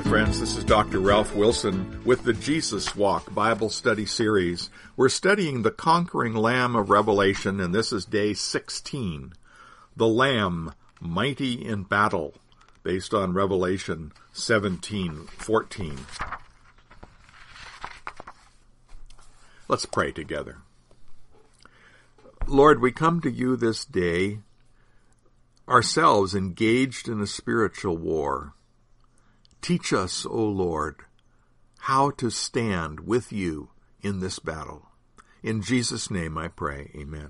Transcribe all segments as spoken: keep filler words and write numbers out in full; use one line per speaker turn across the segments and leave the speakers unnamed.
friends. This is Doctor Ralph Wilson with the Jesus Walk Bible Study Series. We're studying the conquering Lamb of Revelation, and this is day sixteen. The Lamb, mighty in battle, based on Revelation seventeen fourteen. Let's pray together. Lord, we come to you this day, ourselves engaged in a spiritual war. Teach us, O Lord, how to stand with you in this battle. In Jesus' name I pray, amen.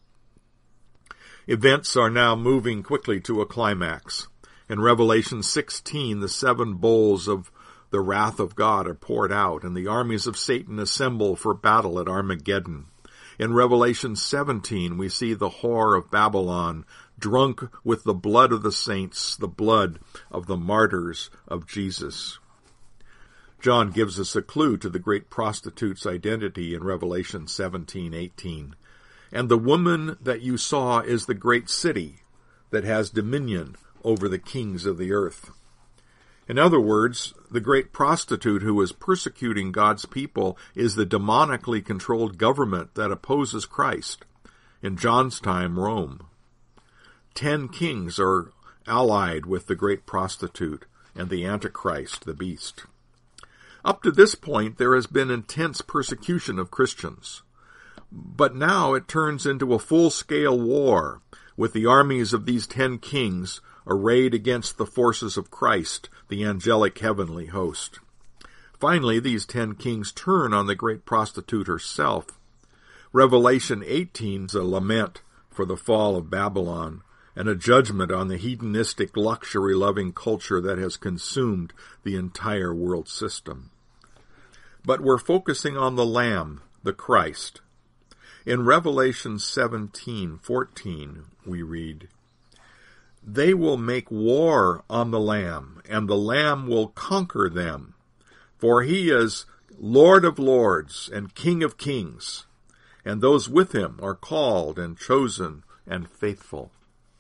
Events are now moving quickly to a climax. In Revelation sixteen, the seven bowls of the wrath of God are poured out, and the armies of Satan assemble for battle at Armageddon. In Revelation seventeen, we see the whore of Babylon drunk with the blood of the saints, the blood of the martyrs of Jesus. John gives us a clue to the great prostitute's identity in Revelation seventeen eighteen. And the woman that you saw is the great city that has dominion over the kings of the earth. In other words, the great prostitute who is persecuting God's people is the demonically controlled government that opposes Christ. In John's time, Rome. Ten kings are allied with the great prostitute and the Antichrist, the beast. Up to this point, there has been intense persecution of Christians. But now it turns into a full-scale war with the armies of these ten kings arrayed against the forces of Christ, the angelic heavenly host. Finally, these ten kings turn on the great prostitute herself. Revelation eighteen is a lament for the fall of Babylon and a judgment on the hedonistic, luxury-loving culture that has consumed the entire world system. But we're focusing on the Lamb, the Christ. In Revelation seventeen fourteen, we read, "They will make war on the Lamb, and the Lamb will conquer them, for he is Lord of lords and King of kings, and those with him are called and chosen and faithful."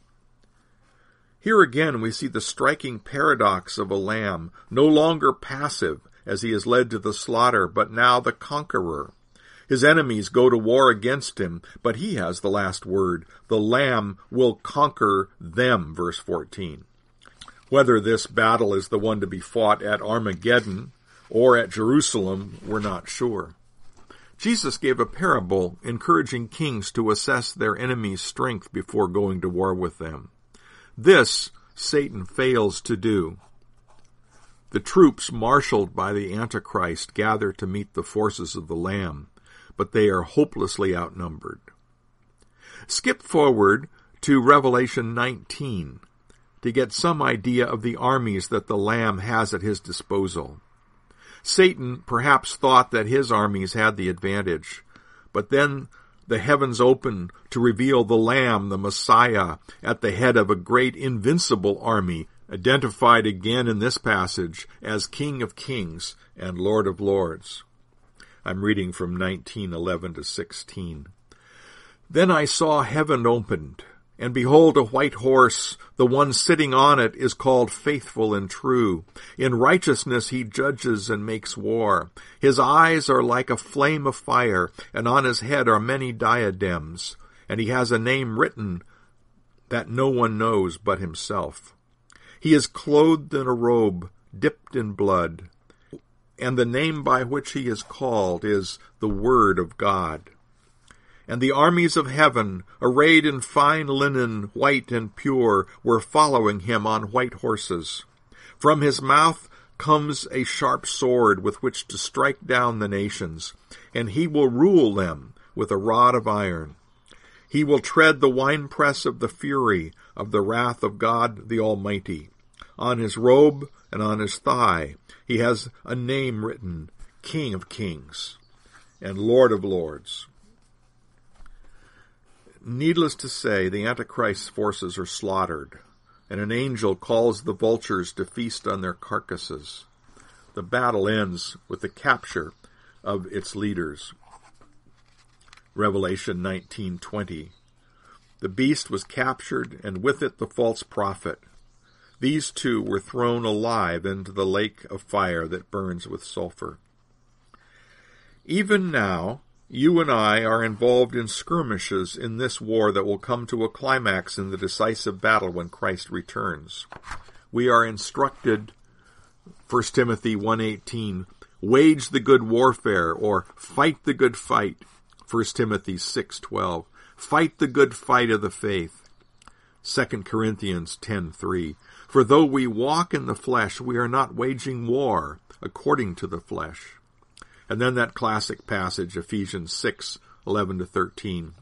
Here again we see the striking paradox of a lamb, no longer passive as he is led to the slaughter, but now the conqueror. His enemies go to war against him, but he has the last word. The Lamb will conquer them, verse fourteen. Whether this battle is the one to be fought at Armageddon or at Jerusalem, we're not sure. Jesus gave a parable encouraging kings to assess their enemies' strength before going to war with them. This Satan fails to do. The troops marshaled by the Antichrist gather to meet the forces of the Lamb, but they are hopelessly outnumbered. Skip forward to Revelation nineteen to get some idea of the armies that the Lamb has at his disposal. Satan perhaps thought that his armies had the advantage, but then the heavens open to reveal the Lamb, the Messiah, at the head of a great invincible army, identified again in this passage as King of Kings and Lord of Lords. I'm reading from nineteen eleven to sixteen. "Then I saw heaven opened, and behold a white horse. The one sitting on it is called Faithful and True. In righteousness he judges and makes war. His eyes are like a flame of fire, and on his head are many diadems. And he has a name written that no one knows but himself. He is clothed in a robe dipped in blood, and the name by which he is called is the Word of God. And the armies of heaven, arrayed in fine linen, white and pure, were following him on white horses. From his mouth comes a sharp sword with which to strike down the nations, and he will rule them with a rod of iron. He will tread the winepress of the fury of the wrath of God the Almighty. On his robe and on his thigh he has a name written, King of Kings and Lord of Lords." Needless to say, the Antichrist's forces are slaughtered, and an angel calls the vultures to feast on their carcasses. The battle ends with the capture of its leaders. Revelation nineteen twenty. The beast was captured, and with it the false prophet. These two were thrown alive into the lake of fire that burns with sulfur. Even now, you and I are involved in skirmishes in this war that will come to a climax in the decisive battle when Christ returns. We are instructed, First Timothy one eighteen, wage the good warfare, or fight the good fight, First Timothy six twelve, fight the good fight of the faith, Second Corinthians ten three, for though we walk in the flesh, we are not waging war according to the flesh. And then that classic passage, Ephesians six eleven to thirteen.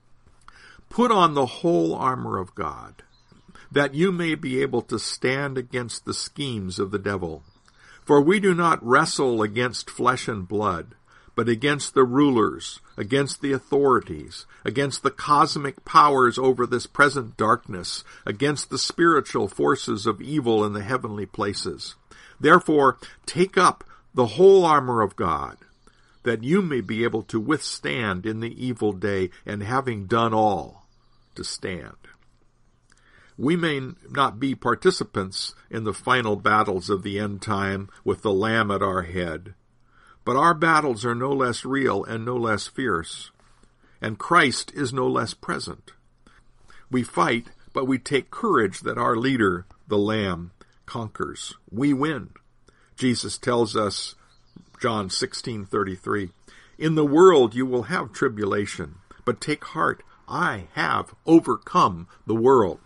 Put on the whole armor of God, that you may be able to stand against the schemes of the devil. For we do not wrestle against flesh and blood, but against the rulers, against the authorities, against the cosmic powers over this present darkness, against the spiritual forces of evil in the heavenly places. Therefore, take up the whole armor of God, that you may be able to withstand in the evil day, and having done all, to stand. We may not be participants in the final battles of the end time with the Lamb at our head, but our battles are no less real and no less fierce, and Christ is no less present. We fight, but we take courage that our leader, the Lamb, conquers. We win. Jesus tells us, John sixteen thirty-three, in the world you will have tribulation, but take heart, I have overcome the world.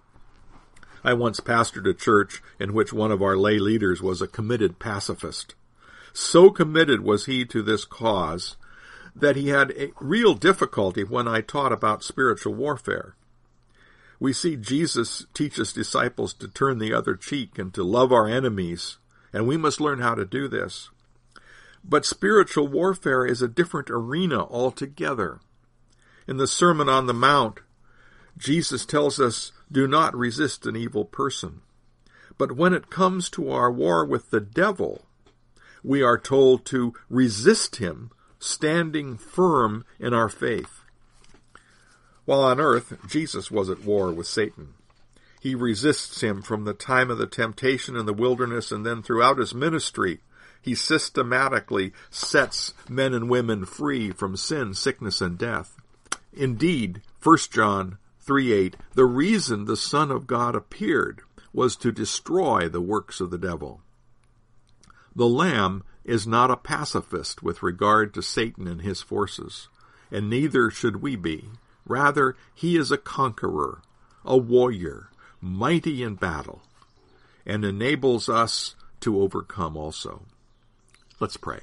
I once pastored a church in which one of our lay leaders was a committed pacifist. So committed was he to this cause that he had a real difficulty when I taught about spiritual warfare. We see Jesus teach his disciples to turn the other cheek and to love our enemies, and we must learn how to do this. But spiritual warfare is a different arena altogether. In the Sermon on the Mount, Jesus tells us, do not resist an evil person. But when it comes to our war with the devil, we are told to resist him, standing firm in our faith. While on earth, Jesus was at war with Satan. He resists him from the time of the temptation in the wilderness, and then throughout his ministry, he systematically sets men and women free from sin, sickness, and death. Indeed, First John three eight, the reason the Son of God appeared was to destroy the works of the devil. The Lamb is not a pacifist with regard to Satan and his forces, and neither should we be. Rather, he is a conqueror, a warrior, mighty in battle, and enables us to overcome also. Let's pray.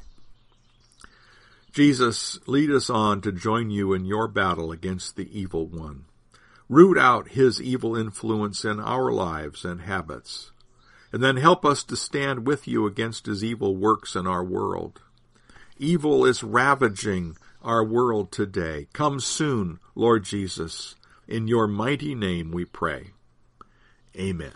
Jesus, lead us on to join you in your battle against the evil one. Root out his evil influence in our lives and habits, and then help us to stand with you against his evil works in our world. Evil is ravaging our world today. Come soon, Lord Jesus. In your mighty name we pray. Amen.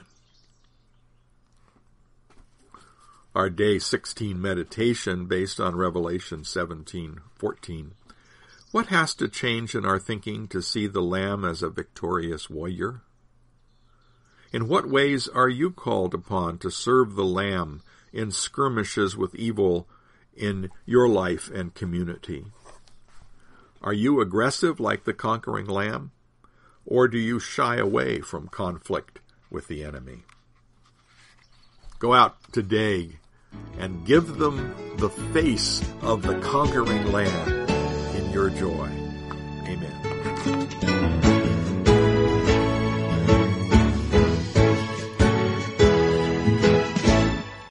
Our day sixteen meditation based on Revelation seventeen fourteen. What has to change in our thinking to see the Lamb as a victorious warrior? In what ways are you called upon to serve the Lamb in skirmishes with evil in your life and community? Are you aggressive like the conquering Lamb, or do you shy away from conflict with the enemy? Go out today and give them the face of the conquering Lamb in your joy. Amen.